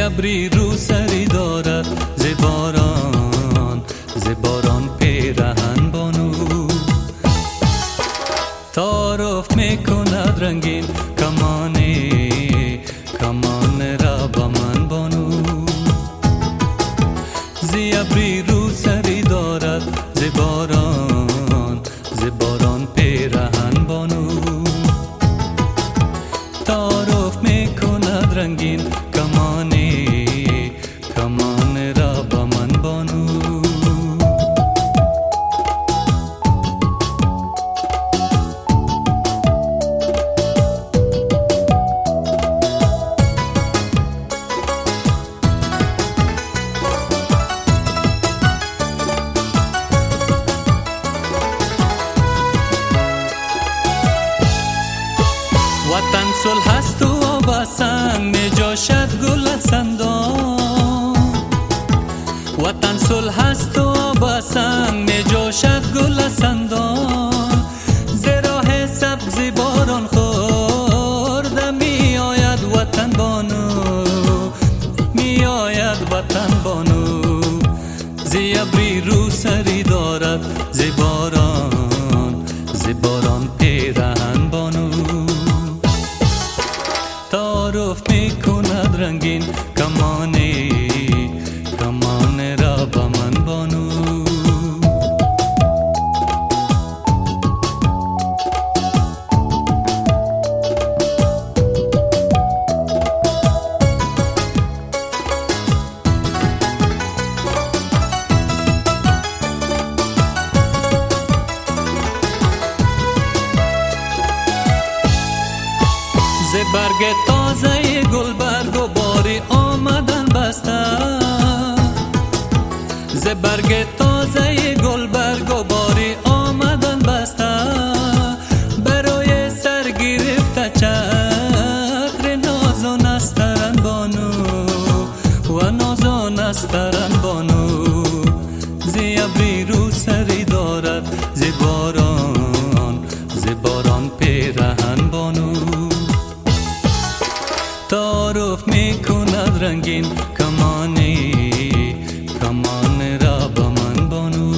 ابری رو سری دارد ز باران پیرهن بانو تعارف میکند رنگین کمان را با من بانو ز ابری رو سری دارد ز باران پیرهن بانو تعارف میکند رنگین کمان را با من بانو وطن صلح است و آب سنگ می جاشد گل سندان وطن صلح است و آب سنگ می جاشد گل سندان ز راه سبز باران خورده می آید وطن بانو ز ابری رو سری دارد ز باران پیرهن بانو تعارف میکند رنگین کمان را با من بانو ز برگ تازه گل برگ و باری آمدن بسته ز برگ تازه گل برگ و باری آمدن بسته برای سر گرفته چتر نازان استرن بانو و نازان استرن بانو ز ابری رو سری دارد ز باران پیرهن بانو تعارف میکند رنگین کمان را با من بانو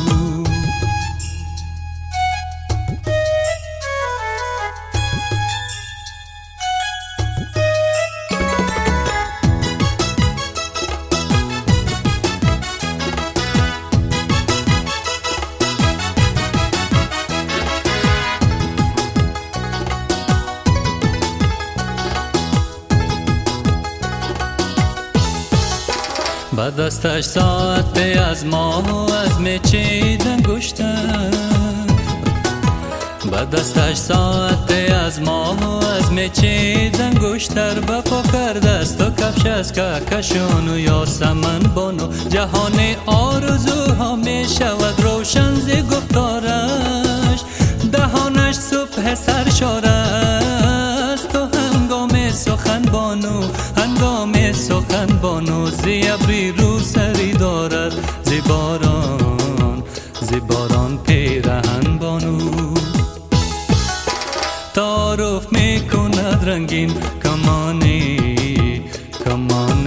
با دستش ساعت از ماه و از میچیدن گشتن با دستش ساعت از ماه و از میچیدن گشتر با پا کرده است و کفش از کهکشان و یاسمن بانو جهان آرزوها می شود روشن ز گفتارش دهانش صبح سرشار است و هنگام سخن بانو ز ابری رو سری دارد ز باران پیرهن بانو تعارف میکند رنگین کمان